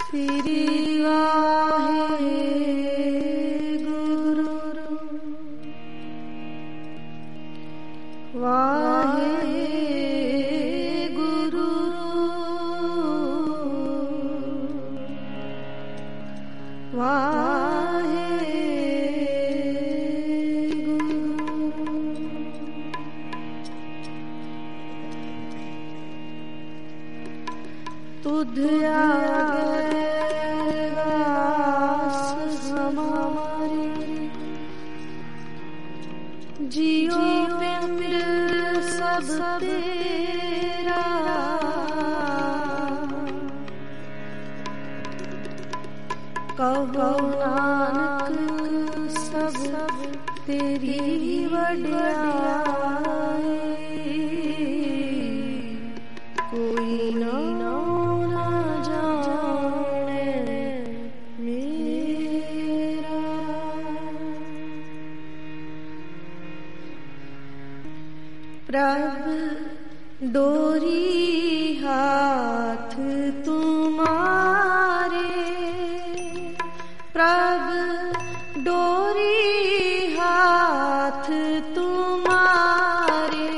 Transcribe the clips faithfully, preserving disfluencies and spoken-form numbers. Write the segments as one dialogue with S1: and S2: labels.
S1: श्री वाहे गुरु वाहे गुरु वाहे तुध जियो पिंड सब तेरा कहो नानक सब तेरी वड्याई कोई ना ना जाने मेरा। प्रभु डोरी हाथ तुम्हारे, प्रभु डोरी हाथ तुम्हारे,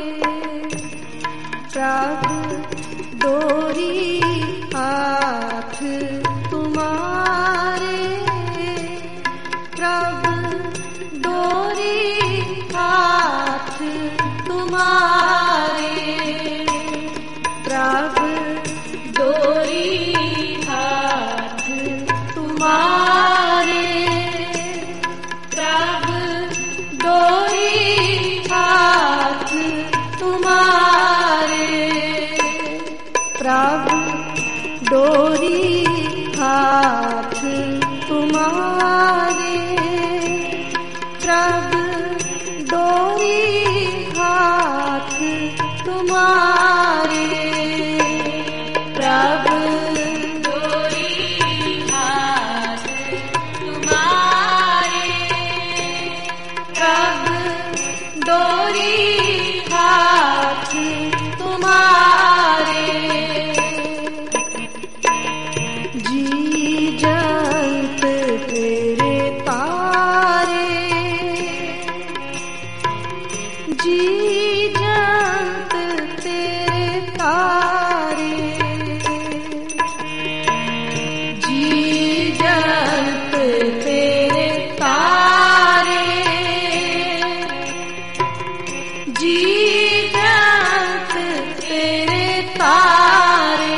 S1: प्रभु डोरी हाथ तुम्हारे, प्रभु डोरी हाथ तुम्हारे, प्रभु डोरी हाथ तुम्हारे, प्रभु डोरी हाथ तुम्हारे, प्रभु डोरी हाथ तुम्हारे, प्रभु डोरी हाथ तुम्हारे, प्रभु डोरी हाथ तुम्हारे, प्रभु डोरी हाथ तुम्हारे। जी जंत तेरे तारे, जी जंत तेरे तारे, जी जंत तेरे तारे, जी जंत तेरे तारे,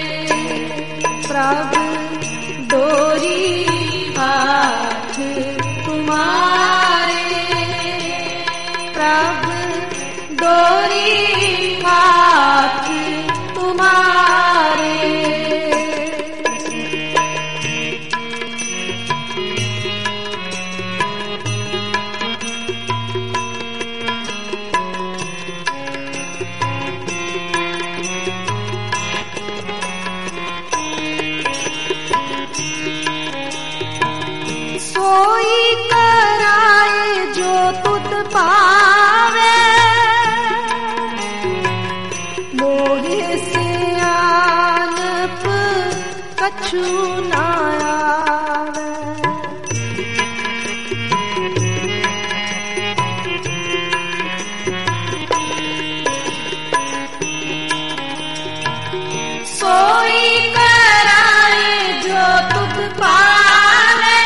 S1: प्रभु डोरी हाथ तुम्हारे, प्रभु डोरी हाथ तुम्हारे। सोई कराए जो तुत पावे, मोहे से आनप कछु ना आवे। सोई कराए जो तुत पावे,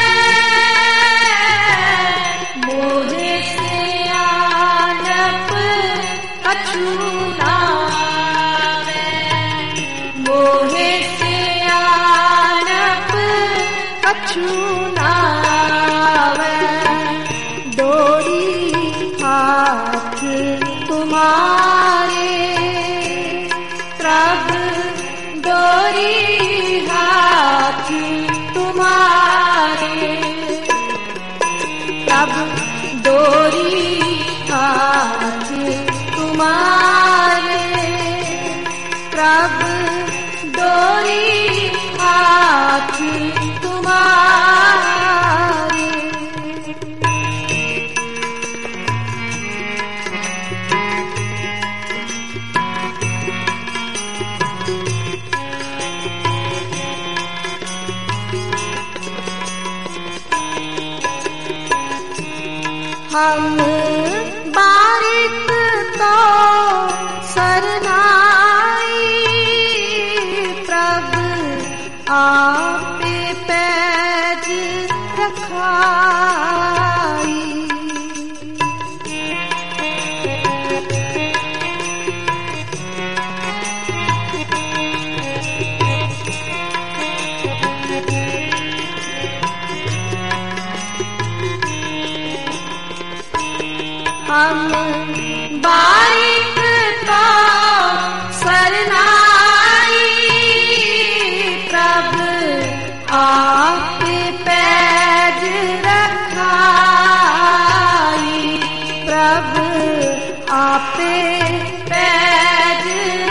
S1: मोहे से आनप कछु ना आवे, मोहे से आनप कछु ना आवे। डोरी हाथ तुम्हारे, प्रभु डोरी हाथ तुम्हारे, प्रभु डोरी हाथ तुम्हारे, प्रभु डोरी हाथ तुम्हारे। हम बारिक तो सरनाई प्रभु आप पैज रखाई। हम बारिक तो सरनाई प्रभु आप पैज रखाई। प्रभु आप पैज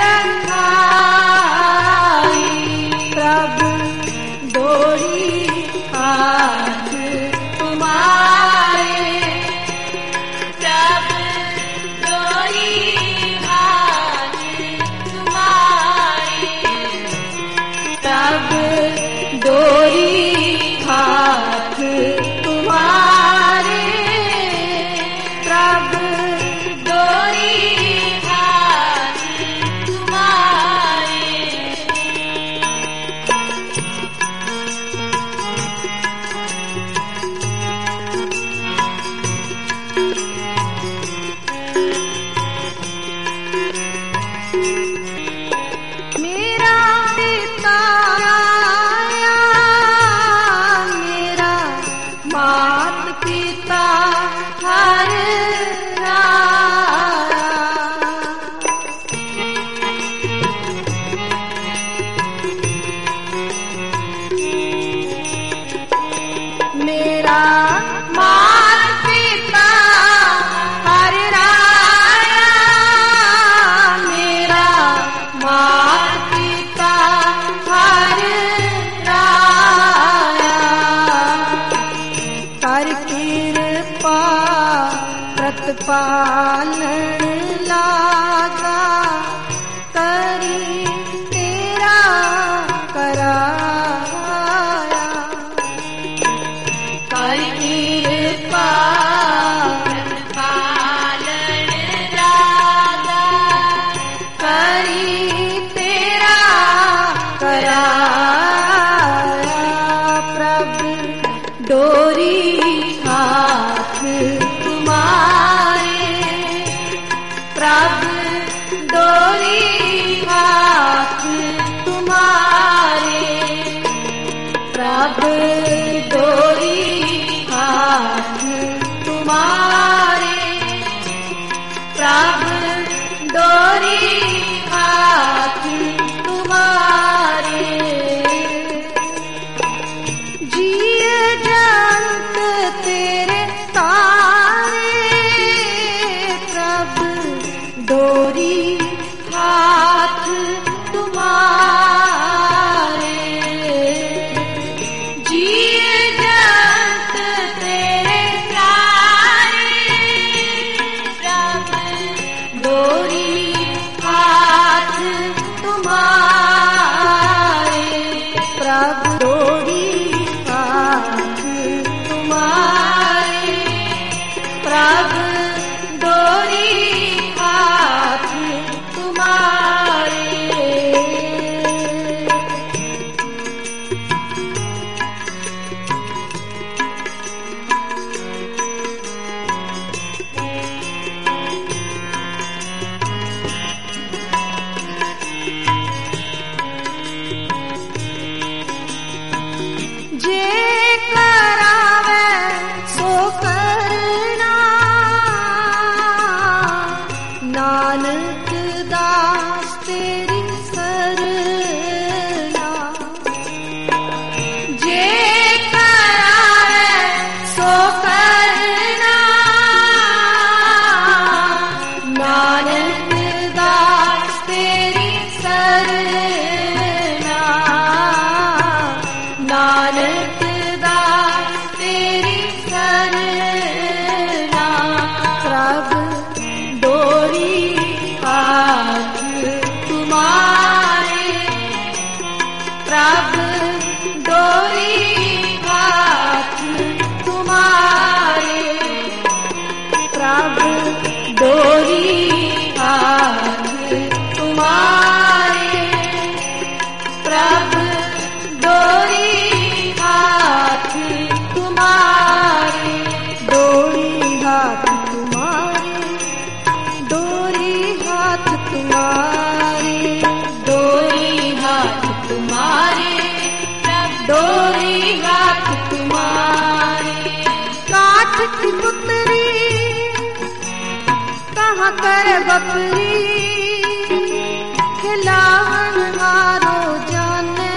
S1: रखाई। प्रभु डोरी हाथ तुम्हारे। प्रभु डोरी हाथ तुम्हारे। प्रभु डोरी हाथ तुम्हारे। प्रभु डोरी हाथ तुम्हारे। मेरा पिता आया, मेरा मात पिता हर आया। मेरा मात पिता हर आया। मेरा मात पिता हर आया। कर कृपा प्रतिपालन लागा करी तेरा कराया। कर कृपा प्रतिपालन लागा करी तेरा कराया। प्रभु डोरी हाथ तुम्हारे। प्रभु डोरी हाथ तुम्हारे। प्रभु डोरी हाथ तुम्हारे। प्रभु डोरी हाथ तुम्हारे। जीव जंत तेरे तारे। प्रभु डोरी हाथ तुम्हारे। जीव जंत तेरे तारे। प्रभु डोरी हाथ तुम्हारे। प्रभु डोरी हाथ तुम्हारे। प्रभु डोरी हाथ तुम्हारे। जे करावे सो करना नानक दास तेरी सरना। जे करावे सो करना नानक दास तेरी सरना। नानक दास तेरी सरना। प्रभु डोरी हाथ तुम्हारे। प्रभु डोरी हाथ तुम्हारे। बकरी खिलावन हारो जाने,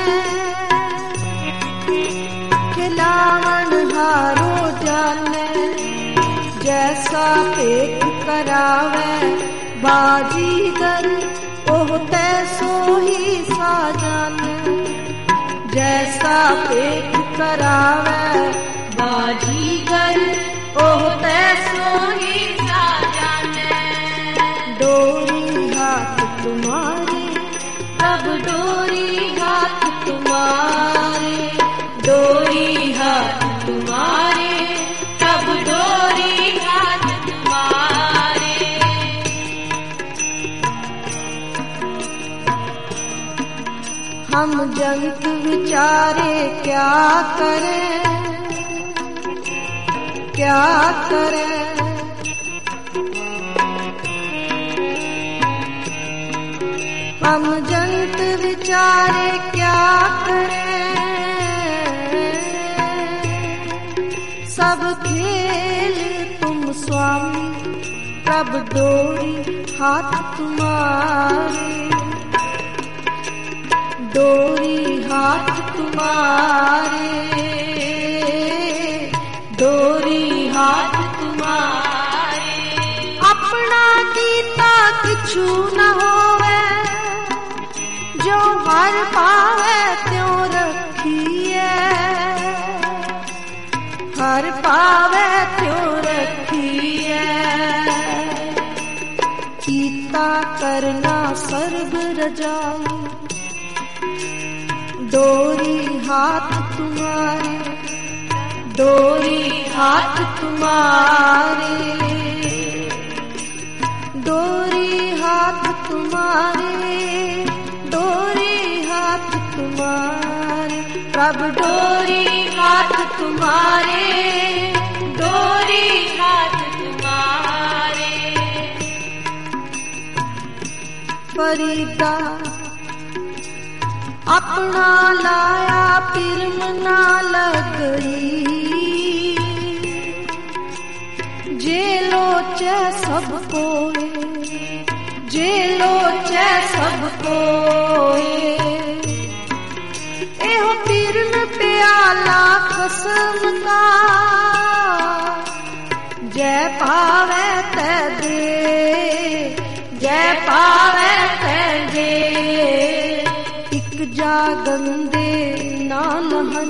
S1: खिलावन हारो जाने। जैसा पेट करावे बाजीगर ओह तैसो ही साजन। जैसा पेट करावे बाजीगर ओह तैसो ही साजन। डोरी हाथ तुम्हारे अब डोरी हाथ तुम्हारे, डोरी हाथ तुम्हारे अब डोरी हाथ तुम्हारे। हम जंत विचारे क्या करें, क्या करें। हम जंत विचारे क्या करें, सब खेल तुम स्वामी तब डोरी हाथ तुम्हारे, डोरी हाथ तुम्हारे, डोरी हाथ तुम्हारे। अपना कीता किछु न होवे, जो हर पावे त्यों रखिए, हर पावे त्यों रखिए। कीता करना सर्ब रजाई, डोरी हाथ तुम्हारे, डोरी हाथ तुम्हारे, डोरी हाथ तुम्हारे, डोरी हाथ तुम्हारे। प्रभु डोरी हाथ तुम्हारे, डोरी हाथ तुम्हारे। फरीदा अपना लाया पिरम ना लगई, जे लोचे सब कोए, जे लोचे सब कोए। एहो पिरम प्याला कसम का, जय पावे ते दे, जय पावे ते दे। जागंदे ना लहन,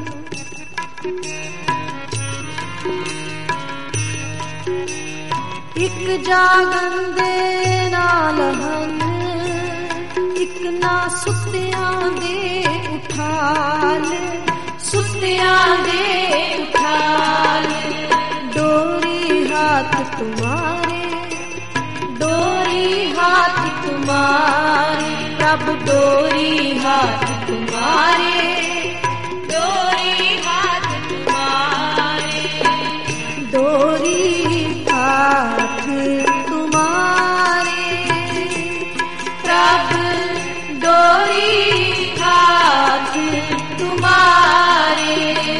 S1: एक जागंदे ना लहन, एक ना सुतियां दे उठाल, सुतियां दे उठाल। डोरी हाथ तुम्हारे, डोरी हाथ तुम्हारे। प्रभु डोरी हाथ तुम्हारे, डोरी हाथ तुम्हारे, डोरी हाथ तुम्हारे। प्रभु डोरी हाथ तुम्हारे,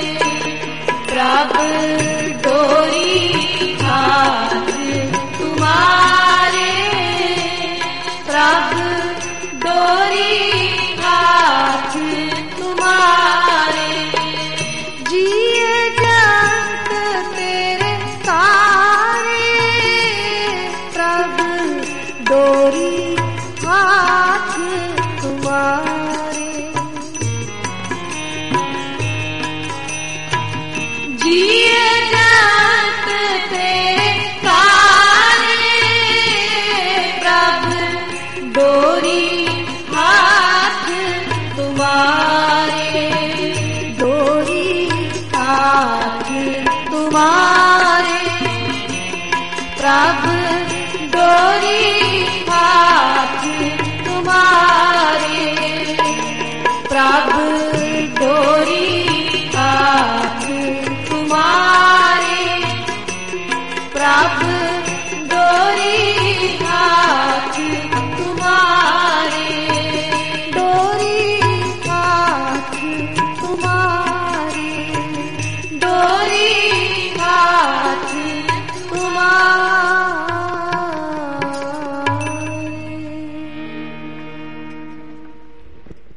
S1: प्रभु डोरी हाथ तुम्हारे, प्रभु डोरी हाथ तुम्हारे। जिए जंत तेरे तारे, प्रभु डोरी हाथ तुम्हारे। जिए जंत तेरे तारे, प्रभु डोरी हाथ तुम्हारे, डोरी हाथ तुम्हारे। प्रभु डोरी हाथ तुम्हारे, प्रभु डोरी हाथ तुम्हारे, प्रभु